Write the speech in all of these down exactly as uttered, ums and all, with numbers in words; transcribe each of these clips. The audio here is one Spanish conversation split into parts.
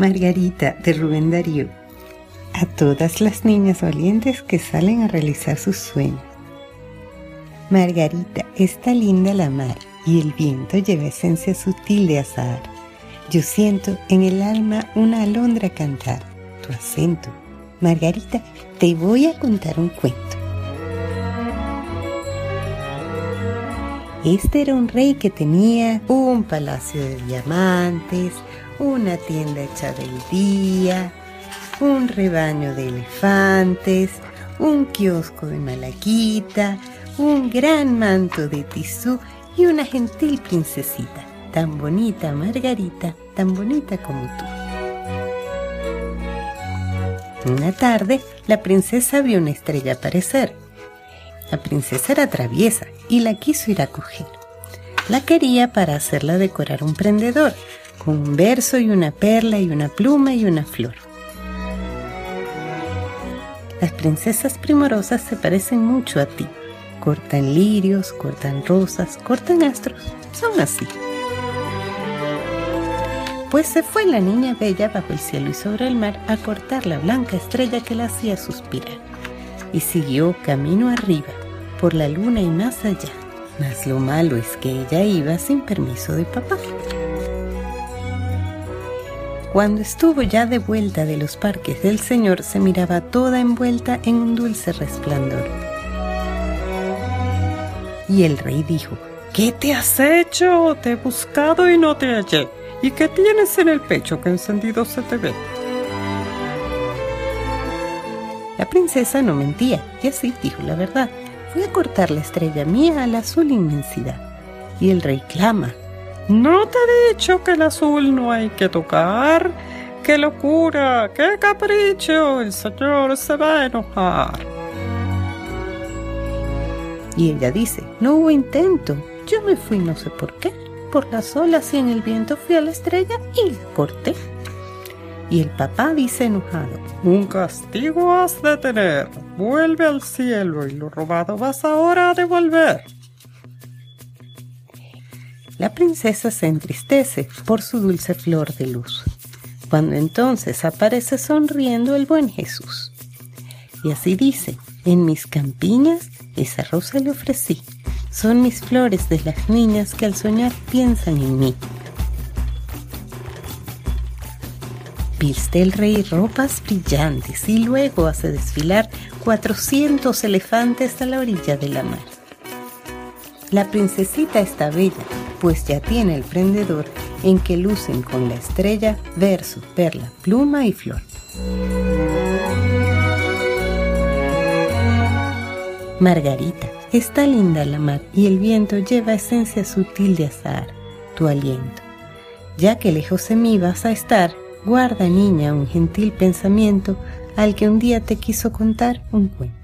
Margarita, de Rubén Darío. A todas las niñas valientes que salen a realizar sus sueños. Margarita, está linda la mar y el viento lleva esencia sutil de azahar. Yo siento en el alma una alondra cantar tu acento. Margarita, te voy a contar un cuento. Este era un rey que tenía un palacio de diamantes, una tienda hecha del día, un rebaño de elefantes, un kiosco de malaquita, un gran manto de tisú y una gentil princesita, tan bonita Margarita, tan bonita como tú. Una tarde, la princesa vio una estrella aparecer. La princesa era traviesa y la quiso ir a coger. La quería para hacerla decorar un prendedor, con un verso y una perla y una pluma y una flor. Las princesas primorosas se parecen mucho a ti. Cortan lirios, cortan rosas, cortan astros. Son así. Pues se fue la niña bella bajo el cielo y sobre el mar a cortar la blanca estrella que la hacía suspirar. Y siguió camino arriba, por la luna y más allá. Mas lo malo es que ella iba sin permiso de papá. Cuando estuvo ya de vuelta de los parques del Señor, se miraba toda envuelta en un dulce resplandor. Y el rey dijo: ¿Qué te has hecho? Te he buscado y no te hallé. ¿Y qué tienes en el pecho que encendido se te ve? La princesa no mentía, y así dijo la verdad. Fui a cortar la estrella mía a la azul inmensidad. Y el rey clama: ¿No te he dicho que el azul no hay que tocar? ¡Qué locura! ¡Qué capricho! El señor se va a enojar. Y ella dice: no hubo intento. Yo me fui no sé por qué. Por las olas y en el viento fui a la estrella y la corté. Y el papá dice enojado: un castigo has de tener. Vuelve al cielo y lo robado vas ahora a devolver. La princesa se entristece por su dulce flor de luz, cuando entonces aparece sonriendo el buen Jesús. Y así dice: en mis campiñas esa rosa le ofrecí. Son mis flores de las niñas que al soñar piensan en mí. Viste el rey ropas brillantes y luego hace desfilar cuatrocientos elefantes a la orilla de la mar. La princesita está bella, pues ya tiene el prendedor en que lucen con la estrella verso, perla, pluma y flor. Margarita, está linda la mar y el viento lleva esencia sutil de azahar, tu aliento. Ya que lejos de mí vas a estar, guarda, niña, un gentil pensamiento al que un día te quiso contar un cuento.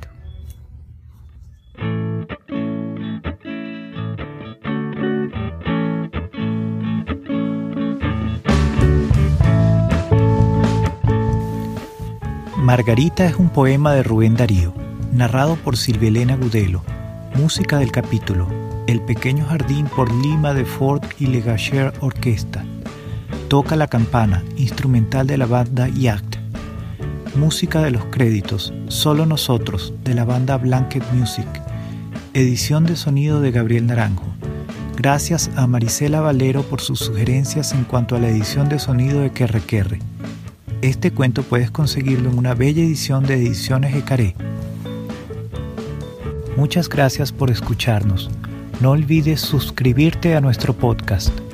Margarita es un poema de Rubén Darío, narrado por Silvia Elena Gudelo, música del capítulo El pequeño jardín por Lima de Ford y Legachère Orquesta. Toca la campana, instrumental de la banda Yacht. Música de los créditos, Solo Nosotros, de la banda Blanket Music. Edición de sonido de Gabriel Naranjo. Gracias a Marisela Valero por sus sugerencias en cuanto a la edición de sonido de Querre Querre. Este cuento puedes conseguirlo en una bella edición de Ediciones Ecaré. Muchas gracias por escucharnos. No olvides suscribirte a nuestro podcast.